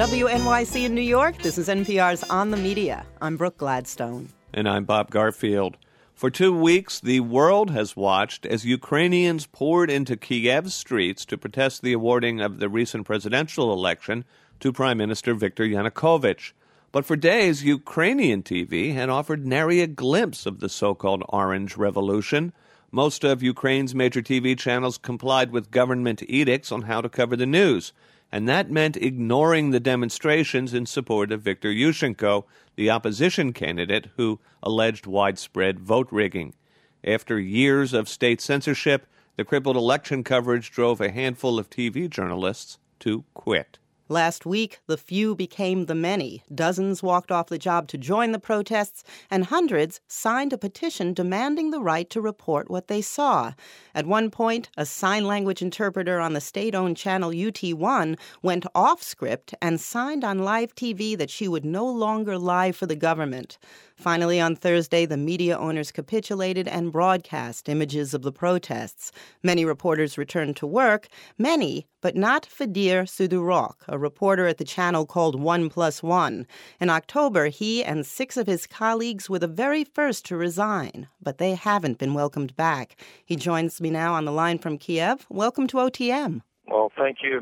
WNYC in New York, this is NPR's On the Media. I'm Brooke Gladstone. And I'm Bob Garfield. For 2 weeks, the world has watched as Ukrainians poured into Kiev's streets to protest the awarding of the recent presidential election to Prime Minister Viktor Yanukovych. But for days, Ukrainian TV had offered nary a glimpse of the so-called Orange Revolution. Most of Ukraine's major TV channels complied with government edicts on how to cover the news, and that meant ignoring the demonstrations in support of Viktor Yushchenko, the opposition candidate who alleged widespread vote rigging. After years of state censorship, the crippled election coverage drove a handful of TV journalists to quit. Last week, the few became the many. Dozens walked off the job to join the protests, and hundreds signed a petition demanding the right to report what they saw. At one point, a sign language interpreter on the state-owned channel UT1 went off script and signed on live TV that she would no longer lie for the government. Finally, on Thursday, the media owners capitulated and broadcast images of the protests. Many reporters returned to work, many, but not Fadir Sudurok, a reporter at the channel called 1+1. In October, he and 6 of his colleagues were the very first to resign, but they haven't been welcomed back. He joins me now on the line from Kiev. Welcome to OTM. Well, thank you.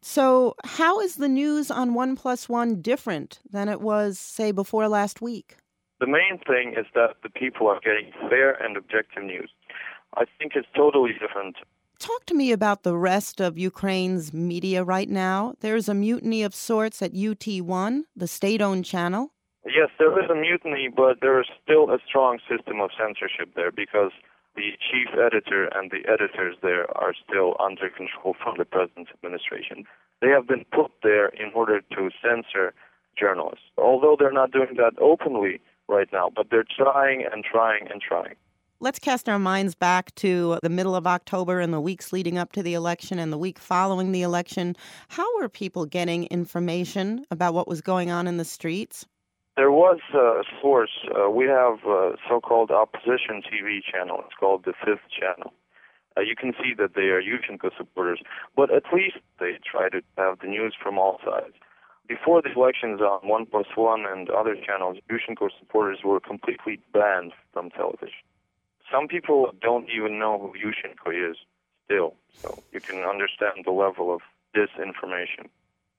So how is the news on 1+1 different than it was, say, before last week? The main thing is that the people are getting fair and objective news. I think it's totally different. Talk to me about the rest of Ukraine's media right now. There's a mutiny of sorts at UT1, the state-owned channel. Yes, there is a mutiny, but there is still a strong system of censorship there because the chief editor and the editors there are still under control from the president's administration. They have been put there in order to censor journalists, although they're not doing that openly right now, but they're trying and trying and trying. Let's cast our minds back to the middle of October and the weeks leading up to the election and the week following the election. How were people getting information about what was going on in the streets? There was a source. We have a so-called opposition TV channel. It's called the Fifth Channel. You can see that they are Yushchenko supporters, but at least they try to have the news from all sides. Before the elections on 1+1 and other channels, Yushchenko supporters were completely banned from television. Some people don't even know who Yushchenko is still, so you can understand the level of disinformation.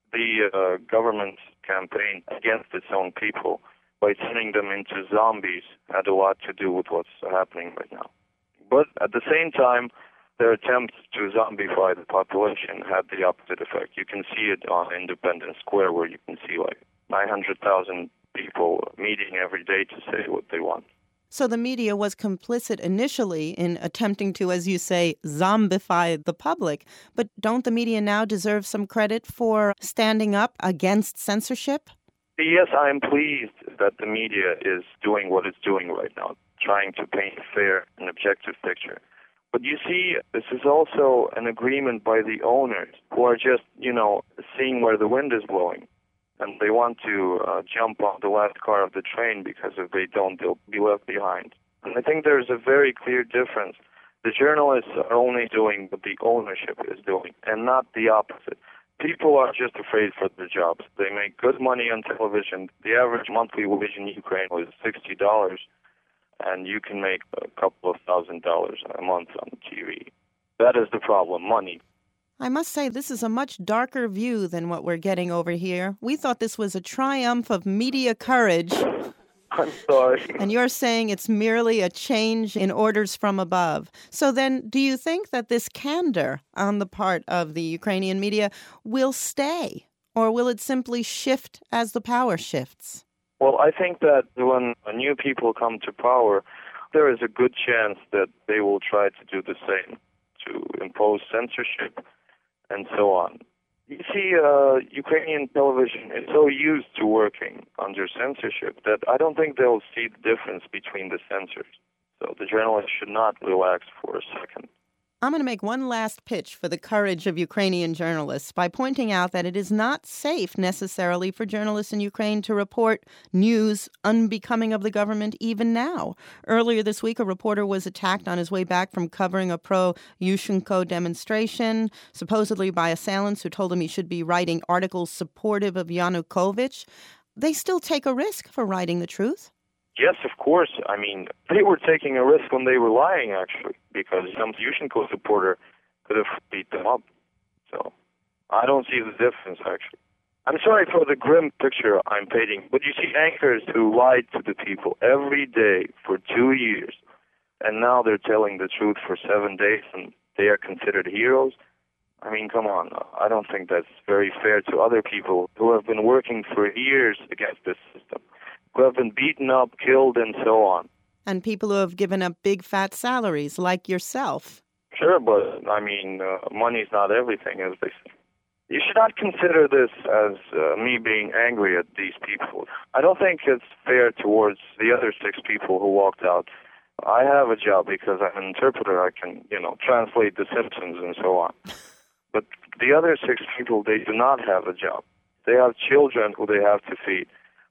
The government's campaign against its own people by turning them into zombies had a lot to do with what's happening right now. But at the same time, their attempts to zombify the population had the opposite effect. You can see it on Independence Square, where you can see like 900,000 people meeting every day to say what they want. So the media was complicit initially in attempting to, as you say, zombify the public. But don't the media now deserve some credit for standing up against censorship? Yes, I am pleased that the media is doing what it's doing right now, trying to paint a fair and objective picture. But you see, this is also an agreement by the owners who are just, seeing where the wind is blowing. And they want to jump on the last car of the train because if they don't, they'll be left behind. And I think there's a very clear difference. The journalists are only doing what the ownership is doing and not the opposite. People are just afraid for their jobs. They make good money on television. The average monthly wage in Ukraine was $60. And you can make a couple of $1,000s a month on TV. That is the problem, money. I must say, this is a much darker view than what we're getting over here. We thought this was a triumph of media courage. I'm sorry. And you're saying it's merely a change in orders from above. So then, do you think that this candor on the part of the Ukrainian media will stay? Or will it simply shift as the power shifts? Well, I think that when new people come to power, there is a good chance that they will try to do the same, to impose censorship and so on. You see, Ukrainian television is so used to working under censorship that I don't think they'll see the difference between the censors. So the journalists should not relax for a second. I'm going to make one last pitch for the courage of Ukrainian journalists by pointing out that it is not safe necessarily for journalists in Ukraine to report news unbecoming of the government even now. Earlier this week, a reporter was attacked on his way back from covering a pro-Yushchenko demonstration, supposedly by assailants who told him he should be writing articles supportive of Yanukovych. They still take a risk for writing the truth. Yes, of course. I mean, they were taking a risk when they were lying, actually, because some Yushchenko supporter could have beat them up. So I don't see the difference, actually. I'm sorry for the grim picture I'm painting, but you see anchors who lied to the people every day for 2 years, and now they're telling the truth for 7 days, and they are considered heroes. I mean, come on. I don't think that's very fair to other people who have been working for years against this system, who have been beaten up, killed, and so on. And people who have given up big fat salaries, like yourself. Sure, but, I mean, money's not everything, as they say. You should not consider this as me being angry at these people. I don't think it's fair towards the other 6 people who walked out. I have a job because I'm an interpreter. I can, translate The Simpsons and so on. But the other 6 people, they do not have a job. They have children who they have to feed.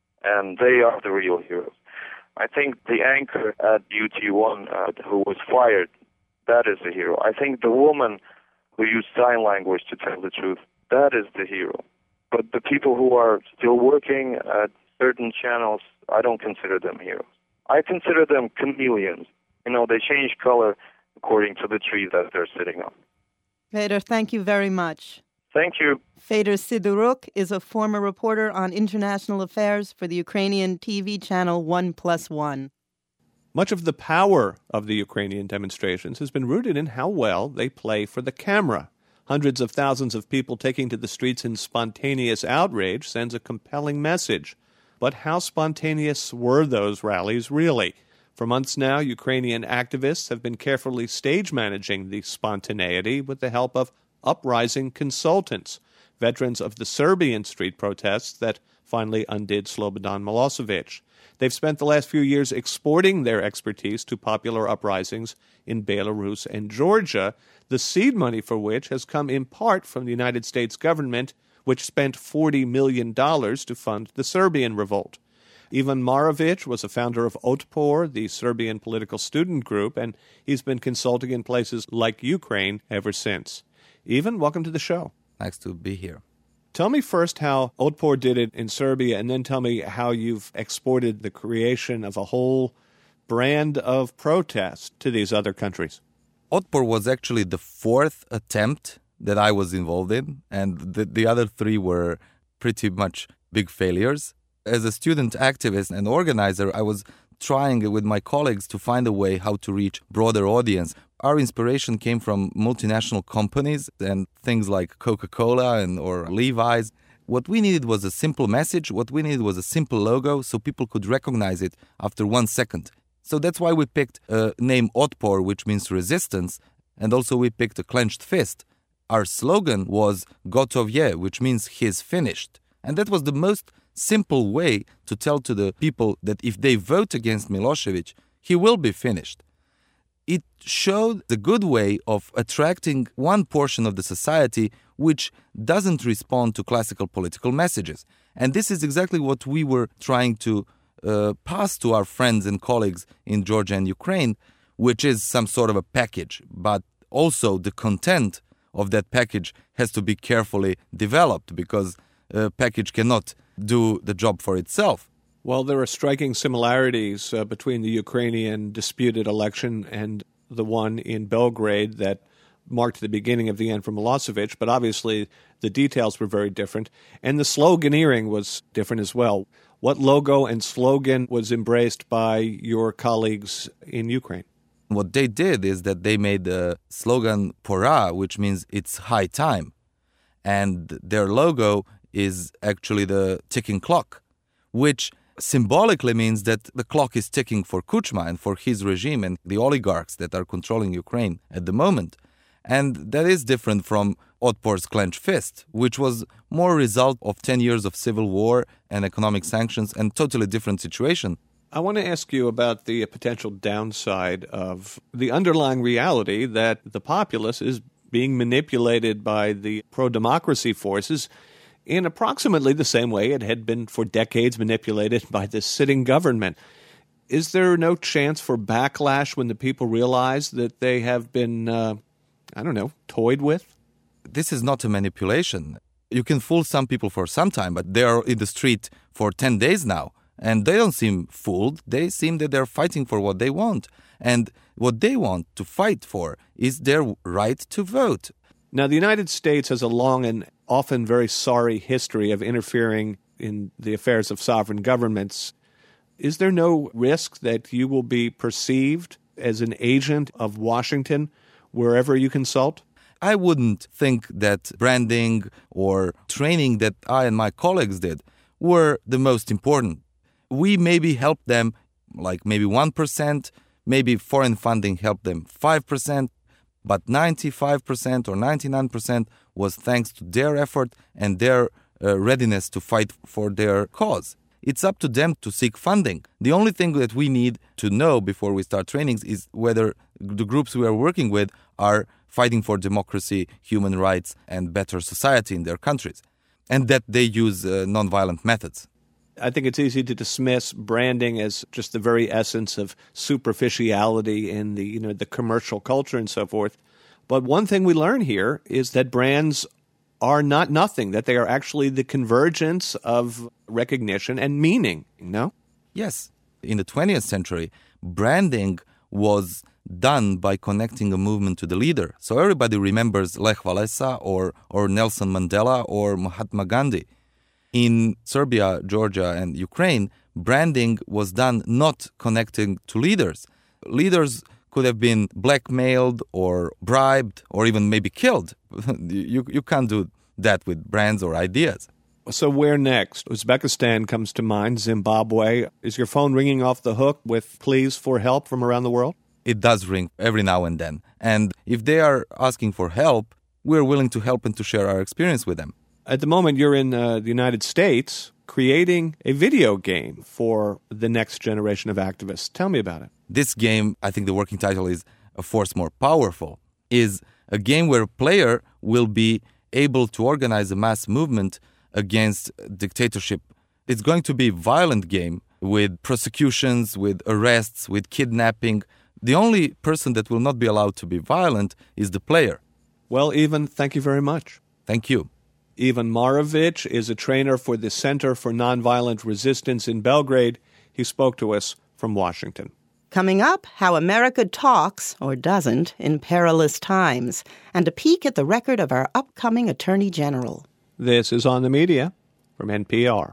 And they are the real heroes. I think the anchor at UT1 who was fired, that is the hero. I think the woman who used sign language to tell the truth, that is the hero. But the people who are still working at certain channels, I don't consider them heroes. I consider them chameleons. They change color according to the tree that they're sitting on. Fedor, thank you very much. Thank you. Fedor Sidoruk is a former reporter on international affairs for the Ukrainian TV channel 1+1. Much of the power of the Ukrainian demonstrations has been rooted in how well they play for the camera. Hundreds of thousands of people taking to the streets in spontaneous outrage sends a compelling message. But how spontaneous were those rallies really? For months now, Ukrainian activists have been carefully stage managing the spontaneity with the help of uprising consultants, veterans of the Serbian street protests that finally undid Slobodan Milosevic. They've spent the last few years exporting their expertise to popular uprisings in Belarus and Georgia, the seed money for which has come in part from the United States government, which spent $40 million to fund the Serbian revolt. Ivan Marovic was a founder of Otpor, the Serbian political student group, and he's been consulting in places like Ukraine ever since. Ivan, welcome to the show. Nice to be here. Tell me first how Otpor did it in Serbia, and then tell me how you've exported the creation of a whole brand of protest to these other countries. Otpor was actually the 4th attempt that I was involved in, and the other 3 were pretty much big failures. As a student activist and organizer, I was trying with my colleagues to find a way how to reach broader audience. Our inspiration came from multinational companies and things like Coca-Cola or Levi's. What we needed was a simple message. What we needed was a simple logo so people could recognize it after 1 second. So that's why we picked a name Otpor, which means resistance, and also we picked a clenched fist. Our slogan was Gotov je, which means he's finished. And that was the most simple way to tell to the people that if they vote against Milosevic, he will be finished. It showed the good way of attracting one portion of the society which doesn't respond to classical political messages. And this is exactly what we were trying to pass to our friends and colleagues in Georgia and Ukraine, which is some sort of a package. But also the content of that package has to be carefully developed because a package cannot do the job for itself. Well, there are striking similarities between the Ukrainian disputed election and the one in Belgrade that marked the beginning of the end for Milosevic, but obviously the details were very different, and the sloganeering was different as well. What logo and slogan was embraced by your colleagues in Ukraine? What they did is that they made the slogan Pora, which means it's high time, and their logo is actually the ticking clock, which symbolically means that the clock is ticking for Kuchma and for his regime and the oligarchs that are controlling Ukraine at the moment. And that is different from Otpor's clenched fist, which was more a result of 10 years of civil war and economic sanctions and totally different situation. I want to ask you about the potential downside of the underlying reality that the populace is being manipulated by the pro-democracy forces in approximately the same way it had been for decades manipulated by the sitting government. Is there no chance for backlash when the people realize that they have been, toyed with? This is not a manipulation. You can fool some people for some time, but they are in the street for 10 days now, and they don't seem fooled. They seem that they're fighting for what they want. And what they want to fight for is their right to vote. Now, the United States has a long and often very sorry history of interfering in the affairs of sovereign governments. Is there no risk that you will be perceived as an agent of Washington wherever you consult? I wouldn't think that branding or training that I and my colleagues did were the most important. We maybe helped them like maybe 1%, maybe foreign funding helped them 5%, but 95% or 99% was thanks to their effort and their readiness to fight for their cause. It's up to them to seek funding. The only thing that we need to know before we start trainings is whether the groups we are working with are fighting for democracy, human rights, and better society in their countries, and that they use nonviolent methods. I think it's easy to dismiss branding as just the very essence of superficiality in the commercial culture and so forth. But one thing we learn here is that brands are not nothing, that they are actually the convergence of recognition and meaning, no? Yes. In the 20th century, branding was done by connecting a movement to the leader. So everybody remembers Lech Walesa or Nelson Mandela or Mahatma Gandhi. In Serbia, Georgia, and Ukraine, branding was done not connecting to leaders. Leaders could have been blackmailed or bribed or even maybe killed. You can't do that with brands or ideas. So where next? Uzbekistan comes to mind, Zimbabwe. Is your phone ringing off the hook with pleas for help from around the world? It does ring every now and then. And if they are asking for help, we're willing to help and to share our experience with them. At the moment, you're in the United States creating a video game for the next generation of activists. Tell me about it. This game, I think the working title is A Force More Powerful, is a game where a player will be able to organize a mass movement against dictatorship. It's going to be a violent game with prosecutions, with arrests, with kidnapping. The only person that will not be allowed to be violent is the player. Well, Ivan, thank you very much. Thank you. Ivan Marovic is a trainer for the Center for Nonviolent Resistance in Belgrade. He spoke to us from Washington. Coming up, how America talks, or doesn't, in perilous times, and a peek at the record of our upcoming Attorney General. This is On the Media from NPR.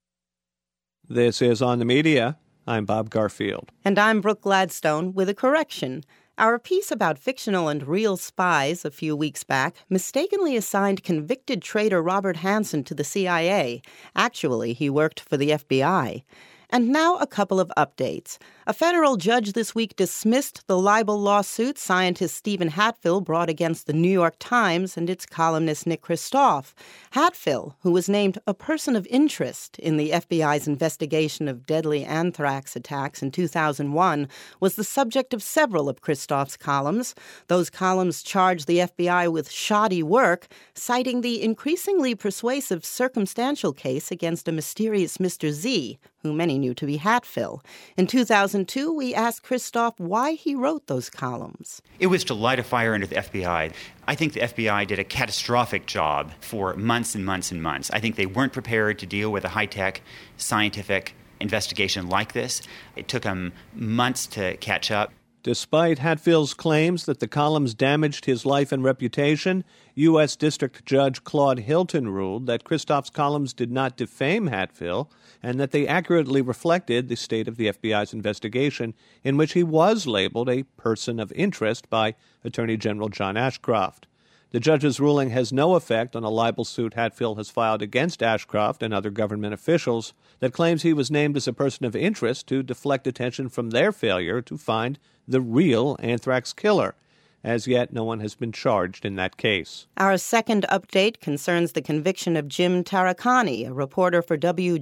This is On the Media. I'm Bob Garfield. And I'm Brooke Gladstone with a correction. Our piece about fictional and real spies a few weeks back mistakenly assigned convicted traitor Robert Hanssen to the CIA. Actually, he worked for the FBI. And now a couple of updates. A federal judge this week dismissed the libel lawsuit scientist Stephen Hatfill brought against the New York Times and its columnist Nick Kristof. Hatfill, who was named a person of interest in the FBI's investigation of deadly anthrax attacks in 2001, was the subject of several of Kristof's columns. Those columns charged the FBI with shoddy work, citing the increasingly persuasive circumstantial case against a mysterious Mr. Z, who many knew to be Hatfill. In 2002, we asked Kristof why he wrote those columns. It was to light a fire under the FBI. I think the FBI did a catastrophic job for months and months and months. I think they weren't prepared to deal with a high-tech scientific investigation like this. It took them months to catch up. Despite Hatfill's claims that the columns damaged his life and reputation, U.S. District Judge Claude Hilton ruled that Kristof's columns did not defame Hatfill and that they accurately reflected the state of the FBI's investigation, in which he was labeled a person of interest by Attorney General John Ashcroft. The judge's ruling has no effect on a libel suit Hatfill has filed against Ashcroft and other government officials that claims he was named as a person of interest to deflect attention from their failure to find the real anthrax killer. As yet, no one has been charged in that case. Our second update concerns the conviction of Jim Tarakani, a reporter for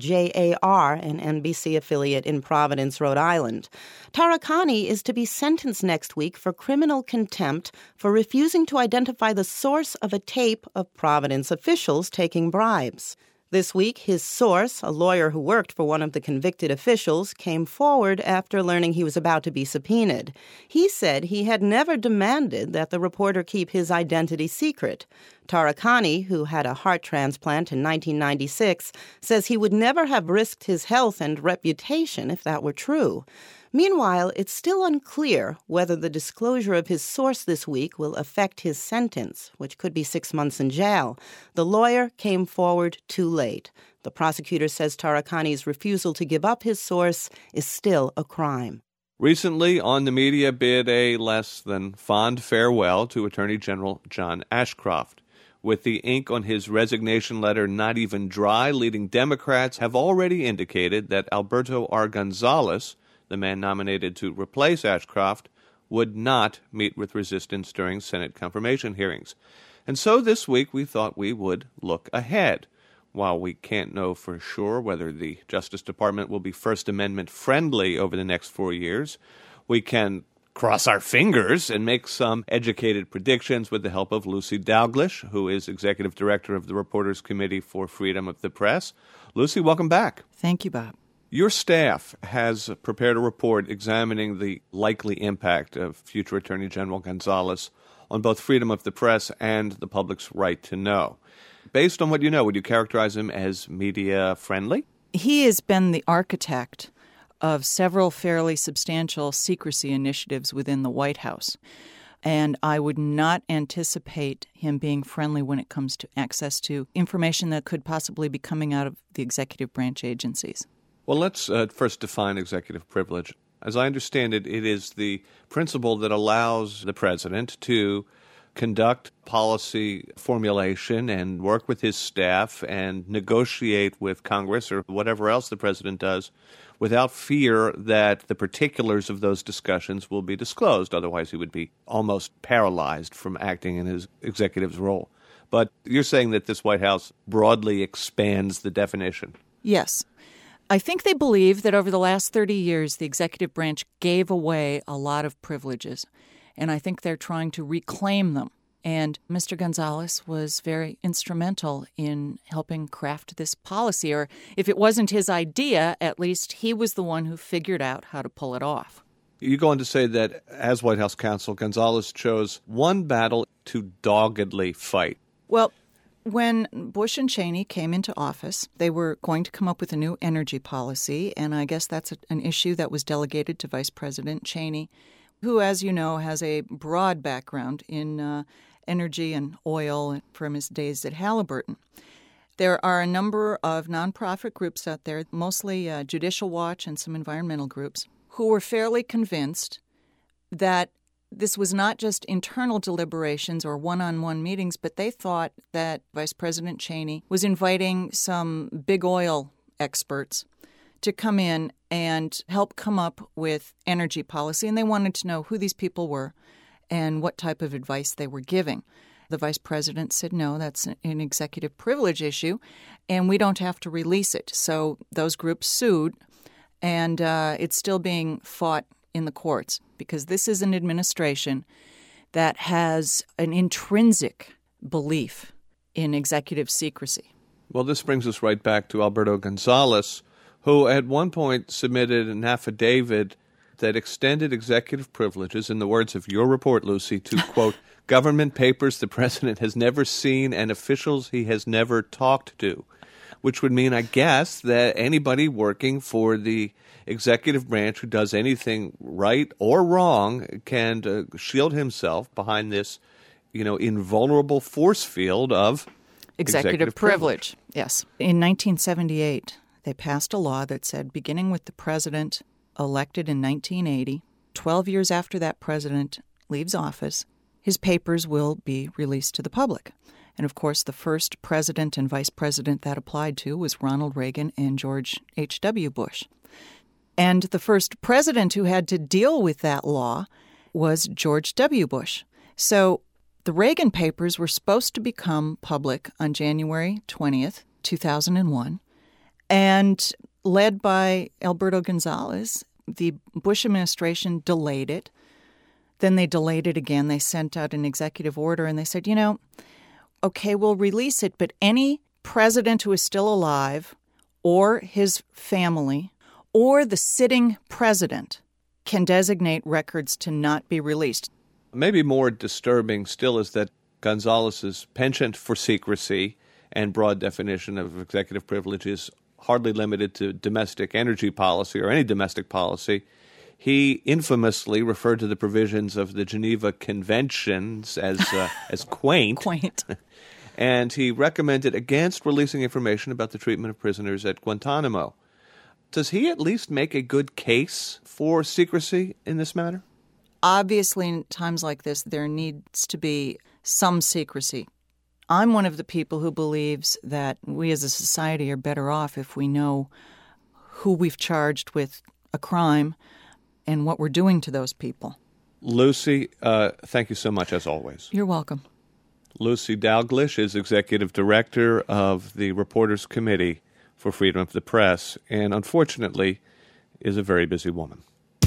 WJAR, an NBC affiliate in Providence, Rhode Island. Tarakani is to be sentenced next week for criminal contempt for refusing to identify the source of a tape of Providence officials taking bribes. This week, his source, a lawyer who worked for one of the convicted officials, came forward after learning he was about to be subpoenaed. He said he had never demanded that the reporter keep his identity secret. Tarakani, who had a heart transplant in 1996, says he would never have risked his health and reputation if that were true. Meanwhile, it's still unclear whether the disclosure of his source this week will affect his sentence, which could be 6 months in jail. The lawyer came forward too late. The prosecutor says Tarakani's refusal to give up his source is still a crime. Recently, On the Media bid a less than fond farewell to Attorney General John Ashcroft. With the ink on his resignation letter not even dry, leading Democrats have already indicated that Alberto R. Gonzales, the man nominated to replace Ashcroft, would not meet with resistance during Senate confirmation hearings. And so this week we thought we would look ahead. While we can't know for sure whether the Justice Department will be First Amendment friendly over the next 4 years, we can cross our fingers and make some educated predictions with the help of Lucy Dalglish, who is Executive Director of the Reporters Committee for Freedom of the Press. Lucy, welcome back. Thank you, Bob. Your staff has prepared a report examining the likely impact of future Attorney General Gonzales on both freedom of the press and the public's right to know. Based on what you know, would you characterize him as media-friendly? He has been the architect of several fairly substantial secrecy initiatives within the White House. And I would not anticipate him being friendly when it comes to access to information that could possibly be coming out of the executive branch agencies. Well, let's first define executive privilege. As I understand it, it is the principle that allows the president to conduct policy formulation and work with his staff and negotiate with Congress or whatever else the president does without fear that the particulars of those discussions will be disclosed. Otherwise, he would be almost paralyzed from acting in his executive's role. But you're saying that this White House broadly expands the definition. Yes. I think they believe that over the last 30 years, the executive branch gave away a lot of privileges, and I think they're trying to reclaim them. And Mr. Gonzales was very instrumental in helping craft this policy, or if it wasn't his idea, at least he was the one who figured out how to pull it off. You go on to say that as White House counsel, Gonzales chose one battle to doggedly fight. Well, when Bush and Cheney came into office, they were going to come up with a new energy policy, and I guess that's an issue that was delegated to Vice President Cheney, who, as you know, has a broad background in energy and oil from his days at Halliburton. There are a number of nonprofit groups out there, mostly Judicial Watch and some environmental groups, who were fairly convinced that this was not just internal deliberations or one-on-one meetings, but they thought that Vice President Cheney was inviting some big oil experts to come in and help come up with energy policy, and they wanted to know who these people were and what type of advice they were giving. The vice president said, no, that's an executive privilege issue, and we don't have to release it. So those groups sued, and it's still being fought in the courts because this is an administration that has an intrinsic belief in executive secrecy. Well, this brings us right back to Alberto Gonzales, who at one point submitted an affidavit that extended executive privileges, in the words of your report, Lucy, to, quote, government papers the president has never seen and officials he has never talked to, which would mean, I guess, that anybody working for the executive branch who does anything right or wrong can shield himself behind this, invulnerable force field of executive privilege. Yes. In 1978, they passed a law that said, beginning with the president elected in 1980, 12 years after that president leaves office, his papers will be released to the public. And, of course, the first president and vice president that applied to was Ronald Reagan and George H.W. Bush. And the first president who had to deal with that law was George W. Bush. So the Reagan papers were supposed to become public on January 20th, 2001, and led by Alberto Gonzales, the Bush administration delayed it. Then they delayed it again. They sent out an executive order and they said, okay, we'll release it, but any president who is still alive or his family or the sitting president can designate records to not be released. Maybe more disturbing still is that Gonzales's penchant for secrecy and broad definition of executive privilege is hardly limited to domestic energy policy or any domestic policy. He infamously referred to the provisions of the Geneva Conventions as quaint. Quaint. And he recommended against releasing information about the treatment of prisoners at Guantanamo. Does he at least make a good case for secrecy in this matter? Obviously, in times like this, there needs to be some secrecy. I'm one of the people who believes that we as a society are better off if we know who we've charged with a crime and what we're doing to those people. Lucy, thank you so much, as always. You're welcome. Lucy Dalglish is Executive Director of the Reporters Committee for Freedom of the Press, and unfortunately is a very busy woman.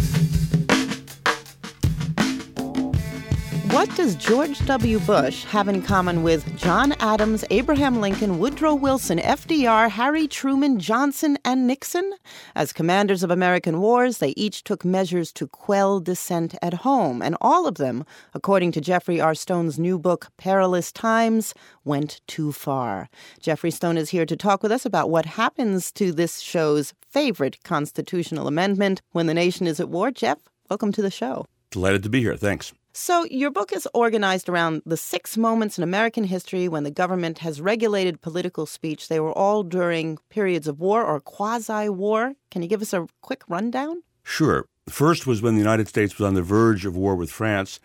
What does George W. Bush have in common with John Adams, Abraham Lincoln, Woodrow Wilson, FDR, Harry Truman, Johnson, and Nixon? As commanders of American wars, they each took measures to quell dissent at home, and all of them, according to Jeffrey R. Stone's new book, Perilous Times, went too far. Jeffrey Stone is here to talk with us about what happens to this show's favorite constitutional amendment when the nation is at war. Jeff, welcome to the show. Delighted to be here. Thanks. So your book is organized around the 6 moments in American history when the government has regulated political speech. They were all during periods of war or quasi-war. Can you give us a quick rundown? Sure. The first was when the United States was on the verge of war with France.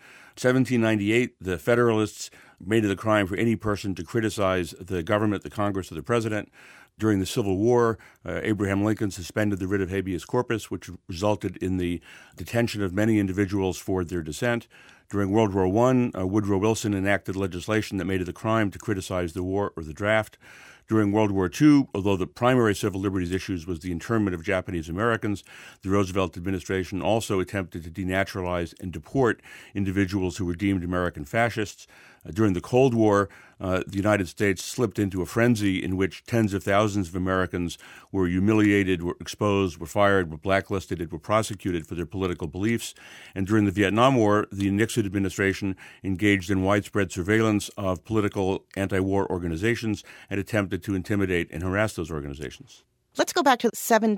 1798, the Federalists made it a crime for any person to criticize the government, the Congress, or the president. During the Civil War, Abraham Lincoln suspended the writ of habeas corpus, which resulted in the detention of many individuals for their dissent. During World War I, Woodrow Wilson enacted legislation that made it a crime to criticize the war or the draft. During World War II, although the primary civil liberties issues was the internment of Japanese Americans, the Roosevelt administration also attempted to denaturalize and deport individuals who were deemed American fascists. During the Cold War, the United States slipped into a frenzy in which tens of thousands of Americans were humiliated, were exposed, were fired, were blacklisted, and were prosecuted for their political beliefs. And during the Vietnam War, the Nixon administration engaged in widespread surveillance of political anti-war organizations and attempted to intimidate and harass those organizations. Let's go back to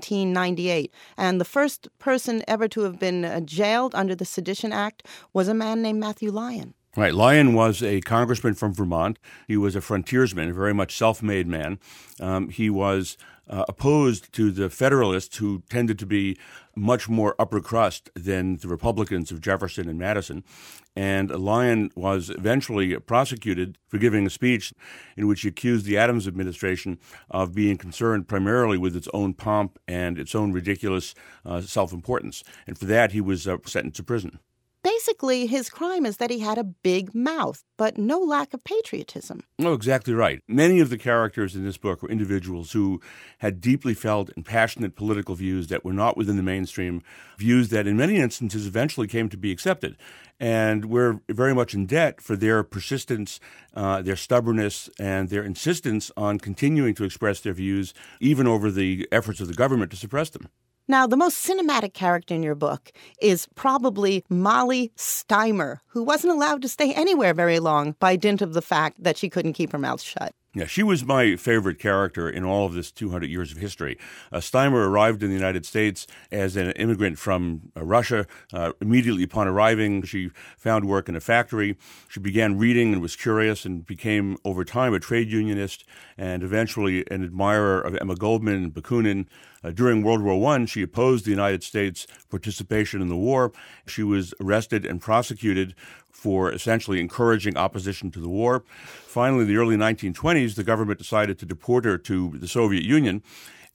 1798. And the first person ever to have been jailed under the Sedition Act was a man named Matthew Lyon. Right. Lyon was a congressman from Vermont. He was a frontiersman, a very much self-made man. He was opposed to the Federalists, who tended to be much more upper crust than the Republicans of Jefferson and Madison. And Lyon was eventually prosecuted for giving a speech in which he accused the Adams administration of being concerned primarily with its own pomp and its own ridiculous self-importance. And for that, he was sentenced to prison. Basically, his crime is that he had a big mouth, but no lack of patriotism. Oh, exactly right. Many of the characters in this book were individuals who had deeply felt and passionate political views that were not within the mainstream, views that in many instances eventually came to be accepted. And we're very much in debt for their persistence, their stubbornness, and their insistence on continuing to express their views, even over the efforts of the government to suppress them. Now, the most cinematic character in your book is probably Molly Steimer, who wasn't allowed to stay anywhere very long by dint of the fact that she couldn't keep her mouth shut. Yeah, she was my favorite character in all of this 200 years of history. Steimer arrived in the United States as an immigrant from Russia. Immediately upon arriving, she found work in a factory. She began reading and was curious and became, over time, a trade unionist and eventually an admirer of Emma Goldman and Bakunin. During World War I, she opposed the United States' participation in the war. She was arrested and prosecuted for essentially encouraging opposition to the war. Finally, in the early 1920s, the government decided to deport her to the Soviet Union.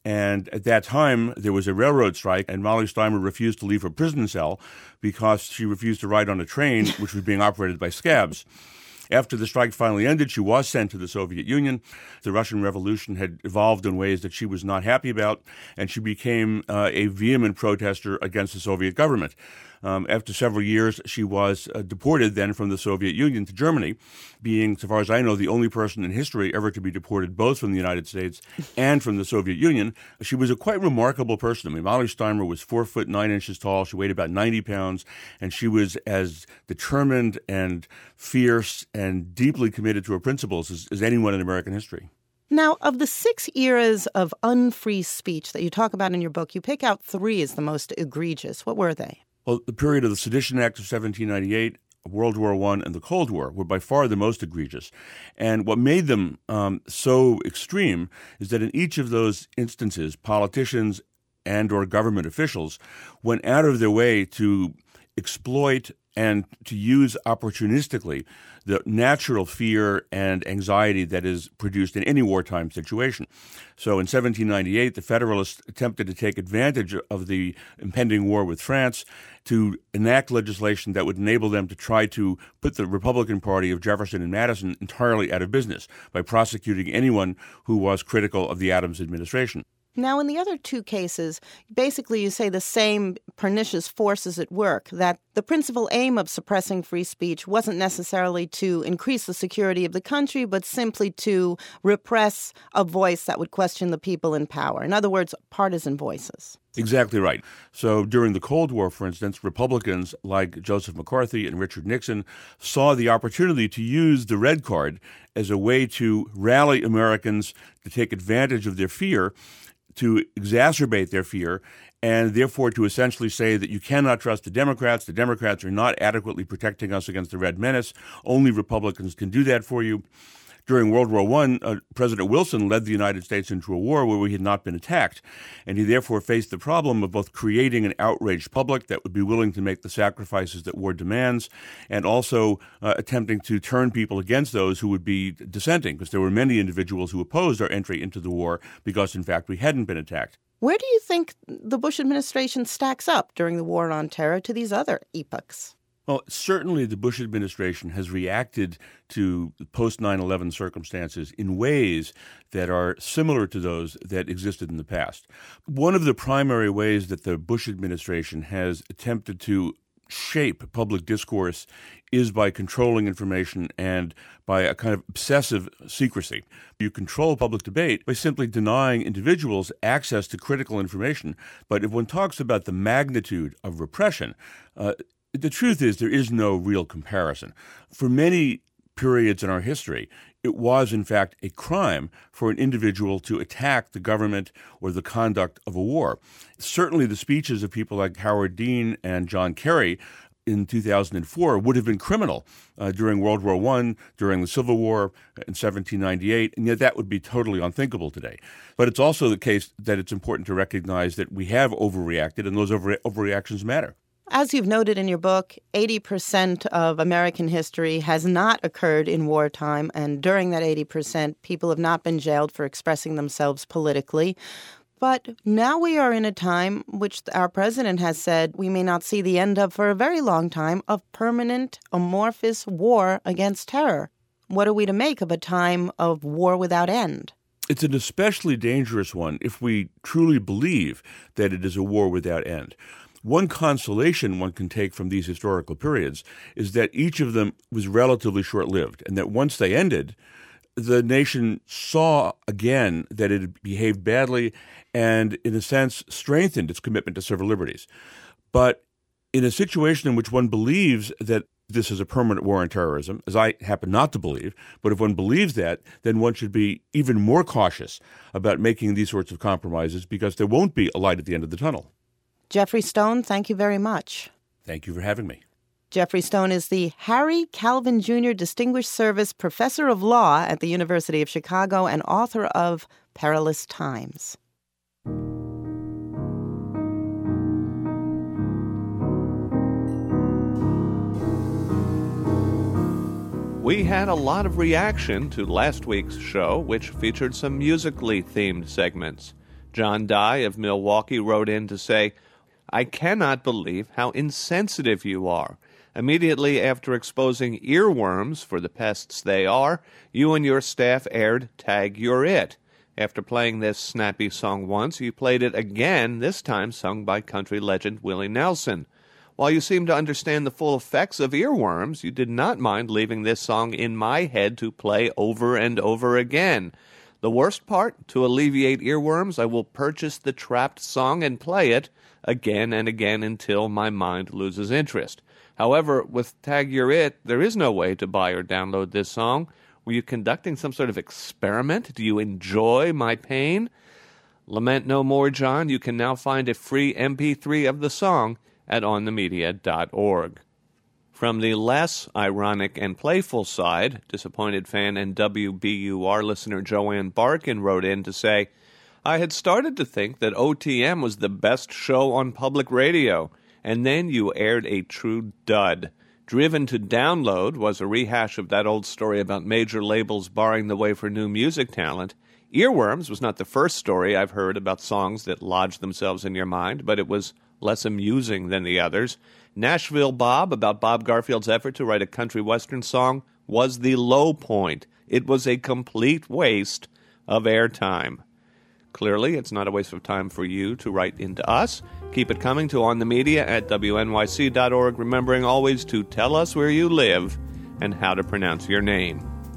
And at that time, there was a railroad strike, and Molly Steimer refused to leave her prison cell because she refused to ride on a train which was being operated by scabs. After the strike finally ended, she was sent to the Soviet Union. The Russian Revolution had evolved in ways that she was not happy about, and she became a vehement protester against the Soviet government. After several years, she was deported then from the Soviet Union to Germany, being, so far as I know, the only person in history ever to be deported both from the United States and from the Soviet Union. She was a quite remarkable person. I mean, Molly Steimer was 4 foot 9 inches tall. She weighed about 90 pounds, and she was as determined and fierce and deeply committed to her principles as anyone in American history. Now, of the 6 eras of unfree speech that you talk about in your book, you pick out 3 as the most egregious. What were they? Well, the period of the Sedition Act of 1798, World War I, and the Cold War were by far the most egregious. And what made them so extreme is that in each of those instances, politicians and or government officials went out of their way to exploit and to use opportunistically the natural fear and anxiety that is produced in any wartime situation. So in 1798, the Federalists attempted to take advantage of the impending war with France to enact legislation that would enable them to try to put the Republican Party of Jefferson and Madison entirely out of business by prosecuting anyone who was critical of the Adams administration. Now, in the other 2 cases, basically you say the same pernicious forces at work, that the principal aim of suppressing free speech wasn't necessarily to increase the security of the country, but simply to repress a voice that would question the people in power. In other words, partisan voices. Exactly right. So during the Cold War, for instance, Republicans like Joseph McCarthy and Richard Nixon saw the opportunity to use the red card as a way to rally Americans to take advantage of their fear, to exacerbate their fear, and therefore to essentially say that you cannot trust the Democrats. The Democrats are not adequately protecting us against the Red Menace. Only Republicans can do that for you. During World War I, President Wilson led the United States into a war where we had not been attacked, and he therefore faced the problem of both creating an outraged public that would be willing to make the sacrifices that war demands, and also attempting to turn people against those who would be dissenting, because there were many individuals who opposed our entry into the war because, in fact, we hadn't been attacked. Where do you think the Bush administration stacks up during the War on Terror to these other epochs? Well, certainly the Bush administration has reacted to post 9/11 circumstances in ways that are similar to those that existed in the past. One of the primary ways that the Bush administration has attempted to shape public discourse is by controlling information and by a kind of obsessive secrecy. You control public debate by simply denying individuals access to critical information. But if one talks about the magnitude of repression, the truth is there is no real comparison. For many periods in our history, it was, in fact, a crime for an individual to attack the government or the conduct of a war. Certainly the speeches of people like Howard Dean and John Kerry in 2004 would have been criminal during World War I, during the Civil War in 1798, and yet that would be totally unthinkable today. But it's also the case that it's important to recognize that we have overreacted, and those overreactions matter. As you've noted in your book, 80% of American history has not occurred in wartime, and during that 80%, people have not been jailed for expressing themselves politically. But now we are in a time, which our president has said we may not see the end of for a very long time, of permanent, amorphous war against terror. What are we to make of a time of war without end? It's an especially dangerous one if we truly believe that it is a war without end. One consolation one can take from these historical periods is that each of them was relatively short-lived, and that once they ended, the nation saw again that it had behaved badly and, in a sense, strengthened its commitment to civil liberties. But in a situation in which one believes that this is a permanent war on terrorism, as I happen not to believe, but if one believes that, then one should be even more cautious about making these sorts of compromises, because there won't be a light at the end of the tunnel. Jeffrey Stone, thank you very much. Thank you for having me. Jeffrey Stone is the Harry Calvin Jr. Distinguished Service Professor of Law at the University of Chicago and author of Perilous Times. We had a lot of reaction to last week's show, which featured some musically themed segments. John Dye of Milwaukee wrote in to say, "I cannot believe how insensitive you are. Immediately after exposing earworms for the pests they are, you and your staff aired Tag You're It. After playing this snappy song once, you played it again, this time sung by country legend Willie Nelson. While you seem to understand the full effects of earworms, you did not mind leaving this song in my head to play over and over again. The worst part, to alleviate earworms, I will purchase the trapped song and play it again and again until my mind loses interest. However, with Tag You're It, there is no way to buy or download this song. Were you conducting some sort of experiment? Do you enjoy my pain? Lament no more, John. You can now find a free MP3 of the song at onthemedia.org. From the less ironic and playful side, disappointed fan and WBUR listener Joanne Barkin wrote in to say, I had started to think that OTM was the best show on public radio, and then you aired a true dud. Driven to Download was a rehash of that old story about major labels barring the way for new music talent. Earworms was not the first story I've heard about songs that lodged themselves in your mind, but it was less amusing than the others. Nashville Bob, about Bob Garfield's effort to write a country western song, was the low point. It was a complete waste of airtime. Clearly, it's not a waste of time for you to write into us. Keep it coming to onthemedia@wnyc.org, remembering always to tell us where you live and how to pronounce your name.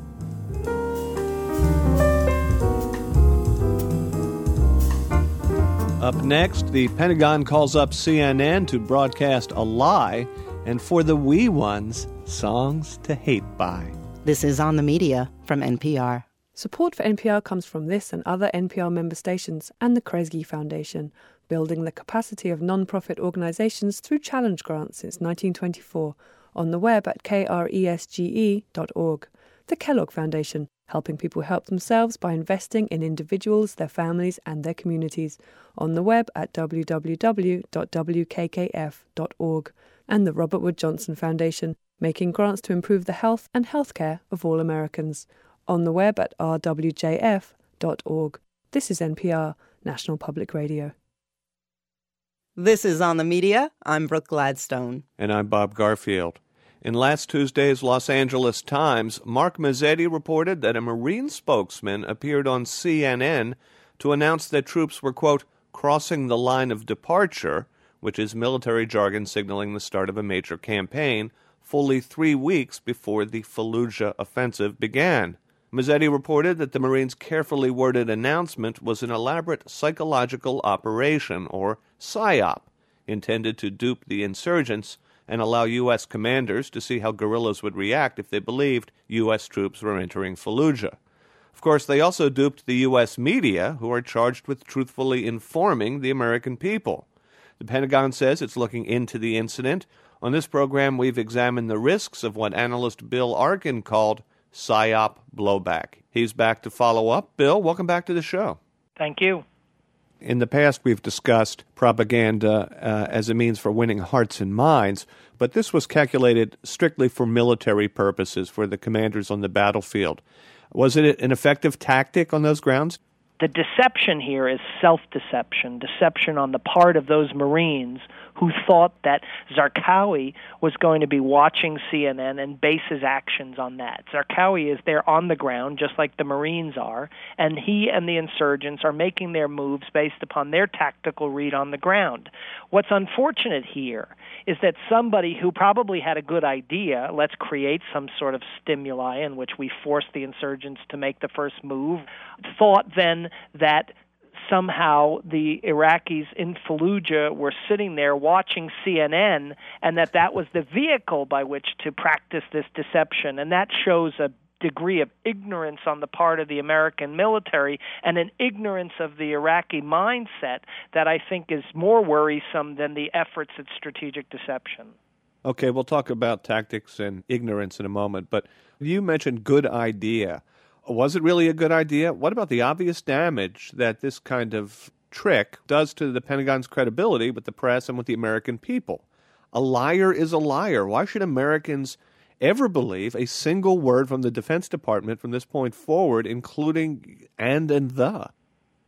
Up next, the Pentagon calls up CNN to broadcast a lie, and for the wee ones, songs to hate by. This is On the Media from NPR. Support for NPR comes from this and other NPR member stations and the Kresge Foundation, building the capacity of non-profit organizations through challenge grants since 1924, on the web at kresge.org. The Kellogg Foundation, helping people help themselves by investing in individuals, their families, and their communities, on the web at www.wkkf.org. And the Robert Wood Johnson Foundation, making grants to improve the health and healthcare of all Americans, on the web at rwjf.org. This is NPR, National Public Radio. This is On the Media. I'm Brooke Gladstone. And I'm Bob Garfield. In last Tuesday's Los Angeles Times, Mark Mazzetti reported that a Marine spokesman appeared on CNN to announce that troops were, quote, crossing the line of departure, which is military jargon signaling the start of a major campaign, fully 3 weeks before the Fallujah offensive began. Mazzetti reported that the Marines' carefully worded announcement was an elaborate psychological operation, or PSYOP, intended to dupe the insurgents and allow U.S. commanders to see how guerrillas would react if they believed U.S. troops were entering Fallujah. Of course, they also duped the U.S. media, who are charged with truthfully informing the American people. The Pentagon says it's looking into the incident. On this program, we've examined the risks of what analyst Bill Arkin called PSYOP blowback. He's back to follow up. Bill, welcome back to the show. Thank you. In the past, we've discussed propaganda as a means for winning hearts and minds, but this was calculated strictly for military purposes, for the commanders on the battlefield. Was it an effective tactic on those grounds? The deception here is self-deception, deception on the part of those Marines who thought that Zarqawi was going to be watching CNN and base his actions on that. Zarqawi is there on the ground, just like the Marines are, and he and the insurgents are making their moves based upon their tactical read on the ground. What's unfortunate here is that somebody who probably had a good idea, let's create some sort of stimuli in which we force the insurgents to make the first move, thought then that somehow the Iraqis in Fallujah were sitting there watching CNN, and that was the vehicle by which to practice this deception. And that shows a degree of ignorance on the part of the American military and an ignorance of the Iraqi mindset that I think is more worrisome than the efforts at strategic deception. Okay, we'll talk about tactics and ignorance in a moment, but you mentioned good idea. Was it really a good idea? What about the obvious damage that this kind of trick does to the Pentagon's credibility with the press and with the American people? A liar is a liar. Why should Americans ever believe a single word from the Defense Department from this point forward, including and the?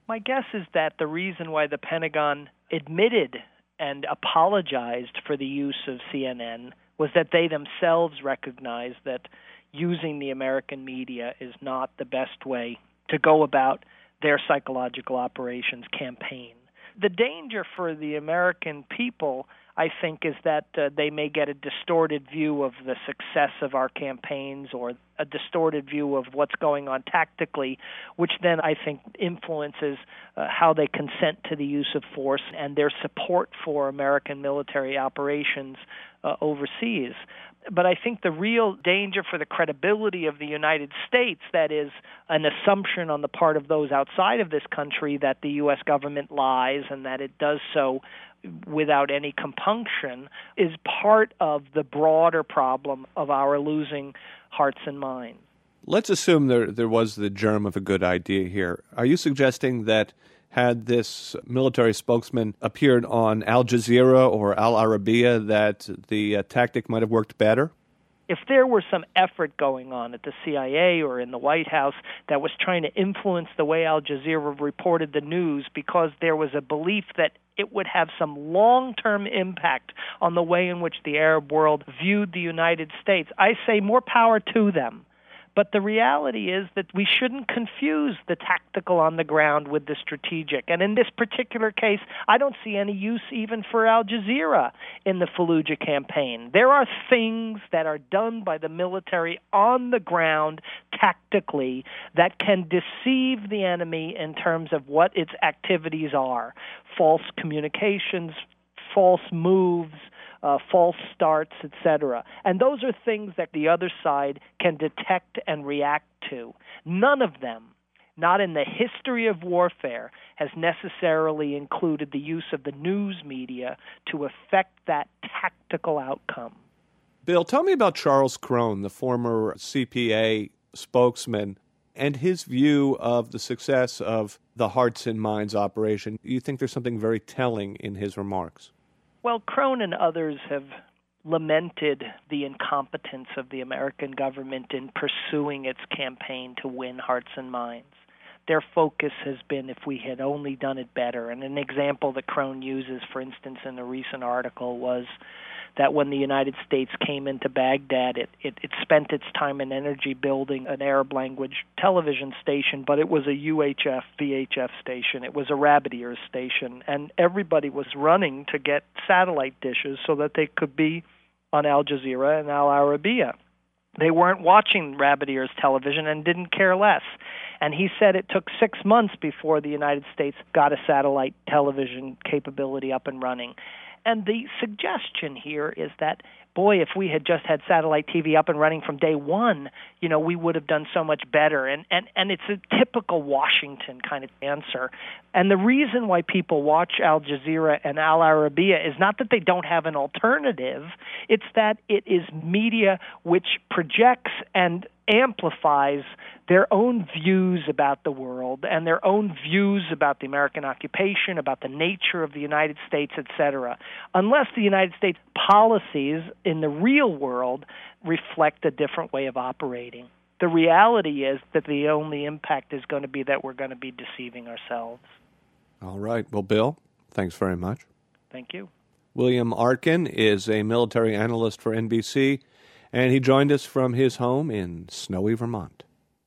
My guess is that the reason why the Pentagon admitted and apologized for the use of CNN was that they themselves recognized that using the American media is not the best way to go about their psychological operations campaign. The danger for the American people, I think, is that they may get a distorted view of the success of our campaigns or a distorted view of what's going on tactically, which then I think influences how they consent to the use of force and their support for American military operations overseas. But I think the real danger for the credibility of the United States, that is an assumption on the part of those outside of this country that the U.S. government lies and that it does so without any compunction, is part of the broader problem of our losing hearts and minds. Let's assume there was the germ of a good idea here. Are you suggesting that had this military spokesman appeared on Al Jazeera or Al Arabiya, that the tactic might have worked better? If there were some effort going on at the CIA or in the White House that was trying to influence the way Al Jazeera reported the news because there was a belief that it would have some long-term impact on the way in which the Arab world viewed the United States, I say more power to them. But the reality is that we shouldn't confuse the tactical on the ground with the strategic. And in this particular case, I don't see any use even for Al Jazeera in the Fallujah campaign. There are things that are done by the military on the ground tactically that can deceive the enemy in terms of what its activities are. False communications, false moves, false starts, etc. And those are things that the other side can detect and react to. None of them, not in the history of warfare, has necessarily included the use of the news media to affect that tactical outcome. Bill, tell me about Charles Crone, the former CPA spokesman, and his view of the success of the Hearts and Minds operation. You think there's something very telling in his remarks? Well, Crone and others have lamented the incompetence of the American government in pursuing its campaign to win hearts and minds. Their focus has been if we had only done it better. And an example that Crone uses, for instance, in a recent article was that when the United States came into Baghdad, it spent its time and energy building an Arab-language television station, but it was a UHF, VHF station. It was a rabbit ears station, and everybody was running to get satellite dishes so that they could be on Al Jazeera and Al Arabiya. They weren't watching rabbit ears television and didn't care less. And he said it took 6 months before the United States got a satellite television capability up and running. And the suggestion here is that, boy, if we had just had satellite TV up and running from day one, we would have done so much better. And it's a typical Washington kind of answer. And the reason why people watch Al Jazeera and Al Arabiya is not that they don't have an alternative. It's that it is media which projects and amplifies their own views about the world and their own views about the American occupation, about the nature of the United States, etc. Unless the United States policies in the real world reflect a different way of operating. The reality is that the only impact is going to be that we're going to be deceiving ourselves. All right. Well, Bill, thanks very much. Thank you. William Arkin is a military analyst for NBC, and he joined us from his home in snowy Vermont.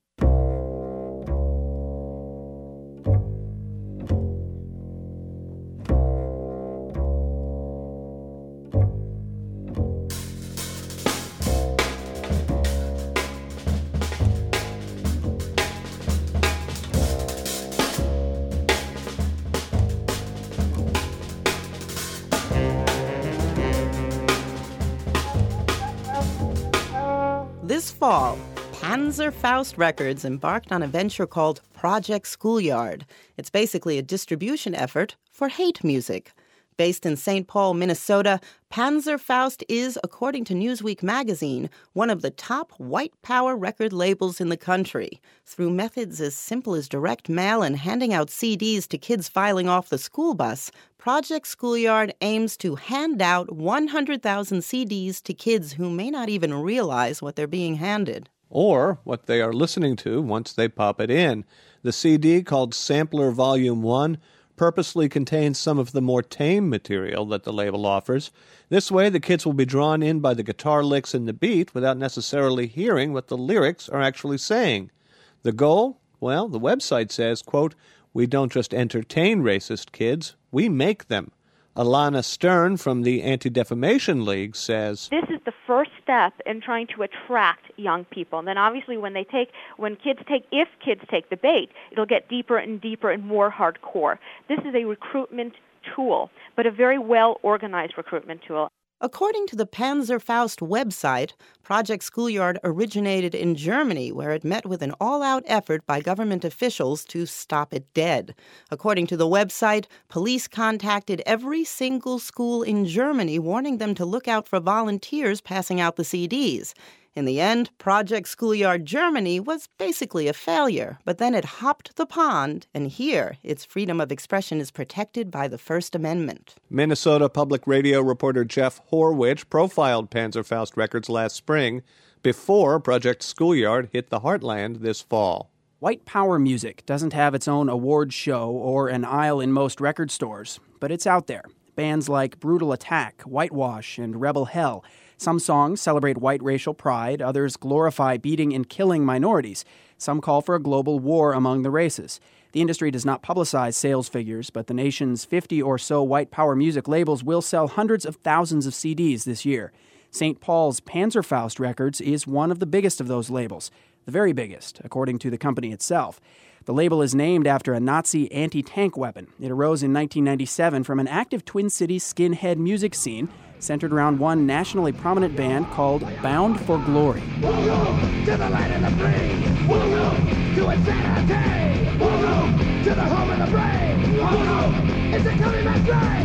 This fall, Panzerfaust Records embarked on a venture called Project Schoolyard. It's basically a distribution effort for hate music. Based in St. Paul, Minnesota, Panzerfaust is, according to Newsweek magazine, one of the top white power record labels in the country. Through methods as simple as direct mail and handing out CDs to kids filing off the school bus, Project Schoolyard aims to hand out 100,000 CDs to kids who may not even realize what they're being handed. or what they are listening to once they pop it in. The CD, called Sampler Volume 1, purposely contains some of the more tame material that the label offers. This way, the kids will be drawn in by the guitar licks and the beat without necessarily hearing what the lyrics are actually saying. The goal? Well, the website says, quote, "We don't just entertain racist kids, we make them." Alana Stern from the Anti-Defamation League says, "This is the first step in trying to attract young people. And then obviously if kids take the bait, it'll get deeper and deeper and more hardcore. This is a recruitment tool, but a very well-organized recruitment tool." According to the Panzerfaust website, Project Schoolyard originated in Germany, where it met with an all-out effort by government officials to stop it dead. According to the website, police contacted every single school in Germany, warning them to look out for volunteers passing out the CDs. In the end, Project Schoolyard Germany was basically a failure, but then it hopped the pond, and here its freedom of expression is protected by the First Amendment. Minnesota Public Radio reporter Jeff Horwich profiled Panzerfaust Records last spring before Project Schoolyard hit the heartland this fall. White power music doesn't have its own award show or an aisle in most record stores, but it's out there. Bands like Brutal Attack, Whitewash, and Rebel Hell. Some songs celebrate white racial pride, others glorify beating and killing minorities. Some call for a global war among the races. The industry does not publicize sales figures, but the nation's 50 or so white power music labels will sell hundreds of thousands of CDs this year. St. Paul's Panzerfaust Records is one of the biggest of those labels, the very biggest, according to the company itself. The label is named after a Nazi anti-tank weapon. It arose in 1997 from an active Twin Cities skinhead music scene centered around one nationally prominent band called Bound for Glory. Woo-hoo, to the land of the free. Woo-hoo, to insanity. Woo-hoo, to the home of the brave. Woo-hoo, it's a coming back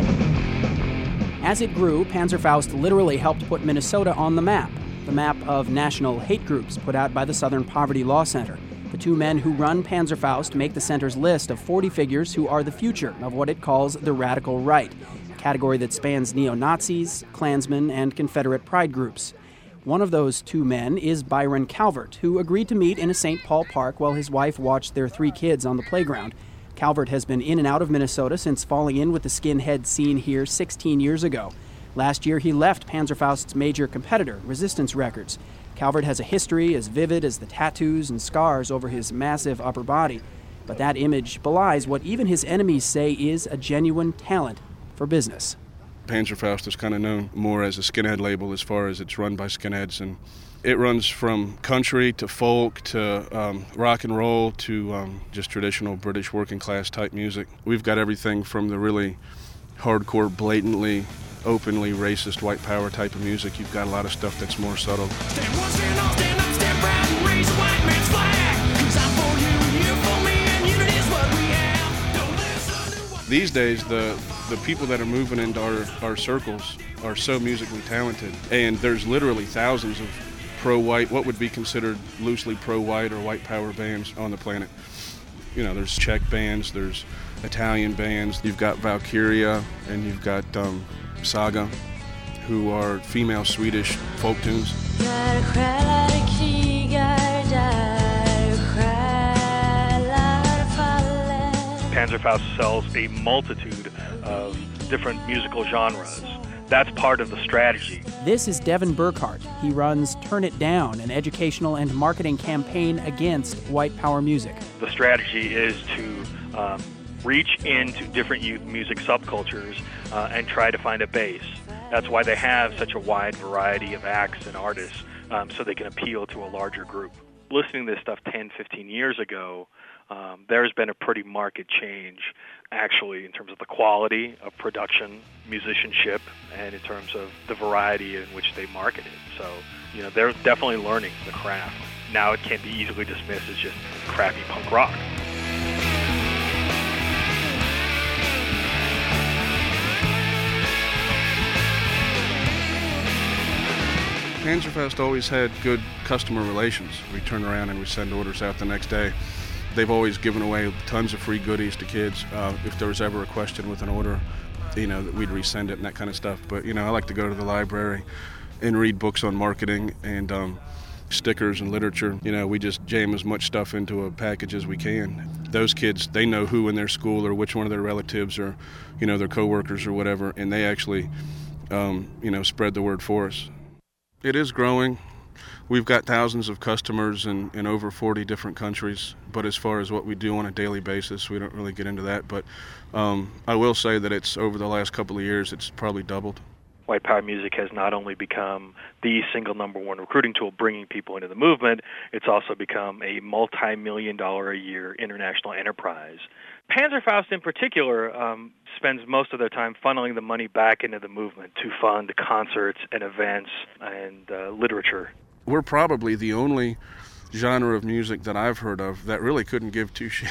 day. As it grew, Panzerfaust literally helped put Minnesota on the map of national hate groups put out by the Southern Poverty Law Center. The two men who run Panzerfaust make the center's list of 40 figures who are the future of what it calls the radical right, a category that spans neo-Nazis, Klansmen, and Confederate pride groups. One of those two men is Byron Calvert, who agreed to meet in a St. Paul park while his wife watched their 3 kids on the playground. Calvert has been in and out of Minnesota since falling in with the skinhead scene here 16 years ago. Last year, he left Panzerfaust's major competitor, Resistance Records. Calvert has a history as vivid as the tattoos and scars over his massive upper body, but that image belies what even his enemies say is a genuine talent for business. Panzerfaust is kind of known more as a skinhead label as far as it's run by skinheads, and it runs from country to folk to rock and roll to just traditional British working class type music. We've got everything from the really hardcore, blatantly openly racist white power type of music. You've got a lot of stuff that's more subtle. Stand one, stand off, stand up, stand proud, and raise a white man's flag. 'Cause I'm for you, you're for me, and unity is what we have. Don't listen to what... These days, the people that are moving into our circles are so musically talented, and there's literally thousands of pro-white, what would be considered loosely pro-white or white power bands on the planet. You know, there's Czech bands, there's Italian bands, you've got Valkyria, and you've got Saga, who are female Swedish folk tunes. Panzerfaust sells a multitude of different musical genres. That's part of the strategy. This is Devin Burkhart. He runs Turn It Down, an educational and marketing campaign against white power music. The strategy is to reach into different youth music subcultures and try to find a base. That's why they have such a wide variety of acts and artists, so they can appeal to a larger group. Listening to this stuff 10, 15 years ago, there's been a pretty marked change, actually, in terms of the quality of production, musicianship, and in terms of the variety in which they market it. So, you know, they're definitely learning the craft. Now it can't be easily dismissed as just crappy punk rock. Panzerfaust always had good customer relations. We turn around and we send orders out the next day. They've always given away tons of free goodies to kids. If there was ever a question with an order, you know, that we'd resend it and that kind of stuff. But, you know, I like to go to the library and read books on marketing and stickers and literature. We just jam as much stuff into a package as we can. Those kids, they know who in their school or which one of their relatives or, their coworkers or whatever, and they actually, spread the word for us. It is growing. We've got thousands of customers in over 40 different countries, but as far as what we do on a daily basis, we don't really get into that. But I will say that it's over the last couple of years, it's probably doubled. White Power music has not only become the single number one recruiting tool bringing people into the movement, it's also become a multi-million-dollar a year international enterprise. Panzerfaust in particular spends most of their time funneling the money back into the movement to fund concerts and events and literature. We're probably the only genre of music that I've heard of that really couldn't give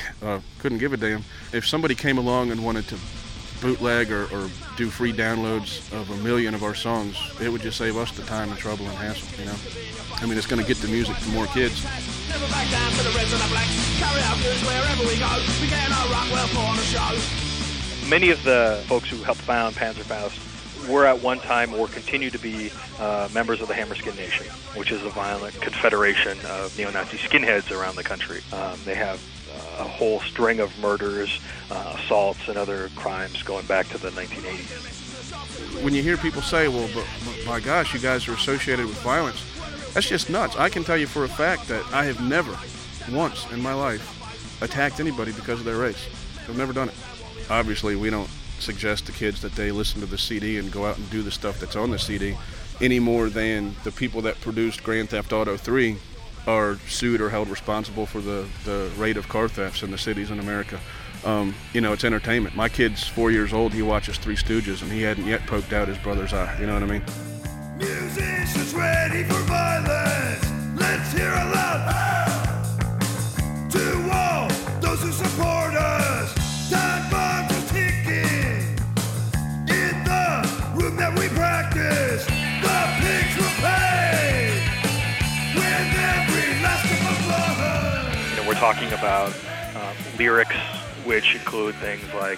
a damn. If somebody came along and wanted to bootleg or do free downloads of 1 million of our songs, it would just save us the time and trouble and hassle, I mean, it's going to get the music to more kids. Never back down to the reds and the blacks. Carry our goods wherever we go. We get our rock well for the show. Many of the folks who helped found Panzerfaust were at one time or continue to be members of the Hammerskin Nation, which is a violent confederation of neo-Nazi skinheads around the country. They have a whole string of murders, assaults, and other crimes going back to the 1980s. When you hear people say, well, but my gosh, you guys are associated with violence, that's just nuts. I can tell you for a fact that I have never once in my life attacked anybody because of their race. I've never done it. Obviously, we don't suggest to kids that they listen to the CD and go out and do the stuff that's on the CD any more than the people that produced Grand Theft Auto 3 are sued or held responsible for the rate of car thefts in the cities in America. It's entertainment. My kid's 4 years old. He watches Three Stooges, and he hadn't yet poked out his brother's eye. You know what I mean? Musicians ready for violence. Let's hear a loud to all those who support us. Time bombs are ticking in the room that we practice. The pigs will pay with every last drop of blood. We're talking about lyrics which include things like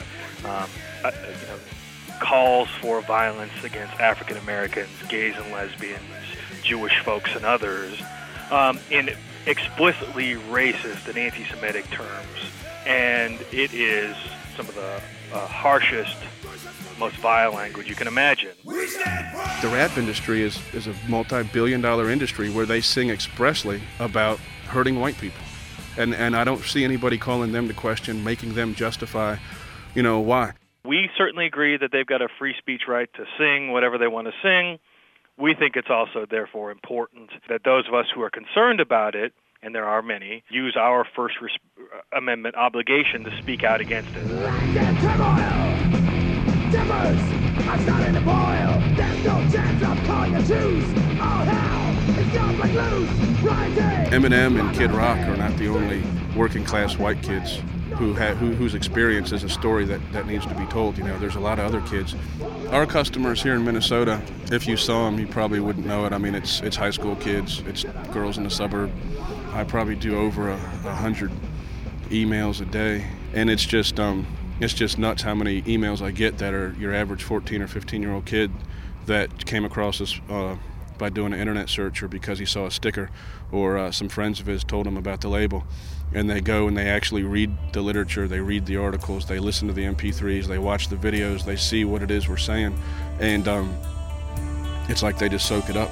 calls for violence against African Americans, gays and lesbians, Jewish folks and others, in explicitly racist and anti-Semitic terms. And it is some of the harshest, most vile language you can imagine. The rap industry is a multi-billion-dollar industry where they sing expressly about hurting white people. And I don't see anybody calling them to question, making them justify, why. We certainly agree that they've got a free speech right to sing whatever they want to sing. We think it's also, therefore, important that those of us who are concerned about it, and there are many, use our First Amendment obligation to speak out against it. I'm starting to boil. There's no chance of calling a truce. Oh, hell, it's gonna break loose. Eminem and Kid Rock are not the only working-class white kids whose experience is a story that needs to be told. There's a lot of other kids. Our customers here in Minnesota, if you saw them, you probably wouldn't know it. I mean, it's high school kids, it's girls in the suburb. I probably do over 100 emails a day, and it's just nuts how many emails I get that are your average 14 or 15-year-old kid that came across us by doing an internet search or because he saw a sticker or some friends of his told him about the label. And they go and they actually read the literature, they read the articles, they listen to the MP3s, they watch the videos, they see what it is we're saying, and it's like they just soak it up.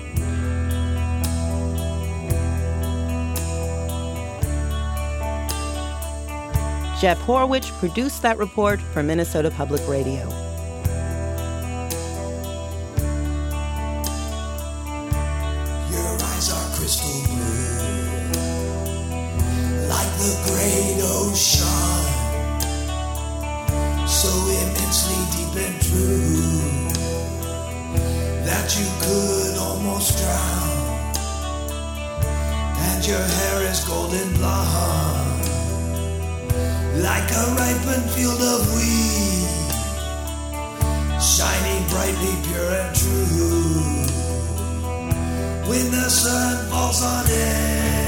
Jeff Horwich produced that report for Minnesota Public Radio. Your eyes are crystal blue, like the great ocean, so immensely deep and true that you could almost drown, and your hair is golden blonde, like a ripened field of wheat, shining brightly pure and true when the sun falls on it.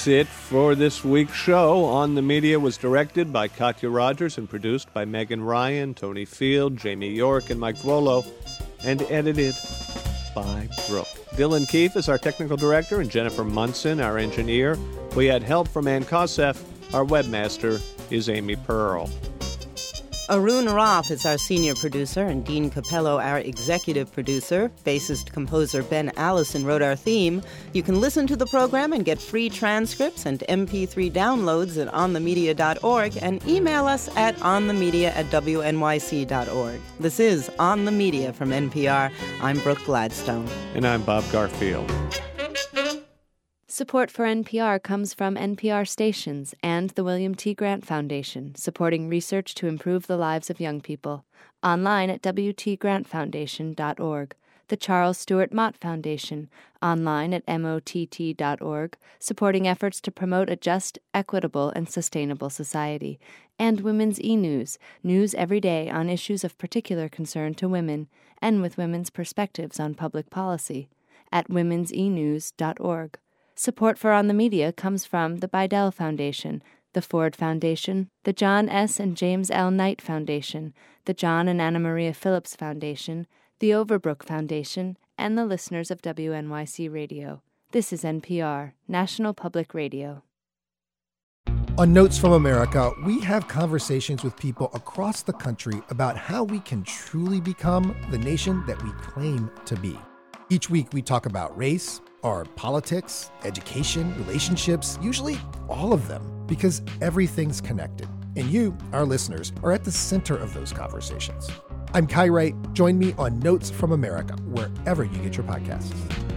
That's it for this week's show. On the Media was directed by Katya Rogers and produced by Megan Ryan, Tony Field, Jamie York, and Mike Volo, and edited by Brooke. Dylan Keefe is our technical director, and Jennifer Munson, our engineer. We had help from Ann Kosef. Our webmaster is Amy Pearl. Arun Roth is our senior producer, and Dean Capello our executive producer. Bassist-composer Ben Allison wrote our theme. You can listen to the program and get free transcripts and MP3 downloads at onthemedia.org, and email us at onthemedia@wnyc.org. This is On the Media from NPR. I'm Brooke Gladstone. And I'm Bob Garfield. Support for NPR comes from NPR stations and the William T. Grant Foundation, supporting research to improve the lives of young people. Online at wtgrantfoundation.org. The Charles Stewart Mott Foundation, online at mott.org, supporting efforts to promote a just, equitable, and sustainable society. And Women's e-News, news every day on issues of particular concern to women, and with women's perspectives on public policy, at womensenews.org. Support for On the Media comes from the Bidell Foundation, the Ford Foundation, the John S. and James L. Knight Foundation, the John and Anna Maria Phillips Foundation, the Overbrook Foundation, and the listeners of WNYC Radio. This is NPR, National Public Radio. On Notes from America, we have conversations with people across the country about how we can truly become the nation that we claim to be. Each week we talk about race, our politics, education, relationships, usually all of them, because everything's connected. And you, our listeners, are at the center of those conversations. I'm Kai Wright. Join me on Notes from America, wherever you get your podcasts.